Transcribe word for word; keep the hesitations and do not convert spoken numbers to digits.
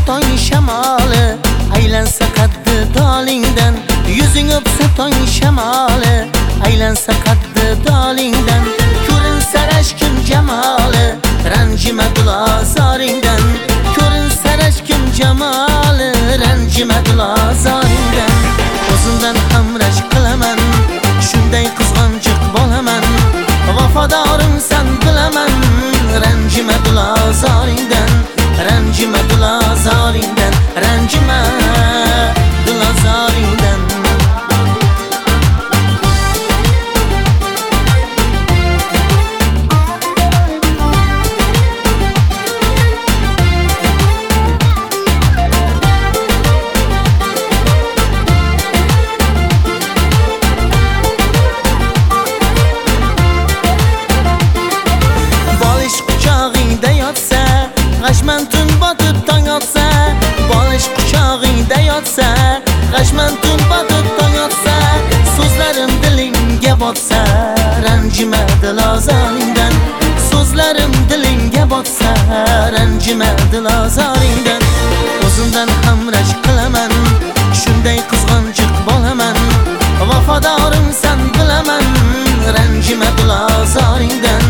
toy shamoli, aylansa qaddi dolingdan. Yuzing o'psa toy shamoli, aylansa qaddi dolingdan. Ko'rinsa rashkim jamoli, ranjima dilozoringdan. Ko'rinsa rashkim jamoli, ranjima dilozoringdan. O'zimdan ham rashk qilaman, shunday qizg'onchiq bo'laman. Vafadorim sen bilaman, ranjima dilozoringdan. Ranjima dilozoringdan, ranjima dilozoringdan. G'ashman tun botib tong otsa, bolish quchog'ingda yotsa. G'ashman tun botib tong otsa, so'zlarim dilingga botsa. Ranjima dilozoringdan, so'zlarim dilingga botsa. Ranjima dilozoringdan. O'zimdan ham rashk qilaman, shunday qizg'onchiq bo'laman. Vafadorim sen bilaman, ranjima dilozoringdan.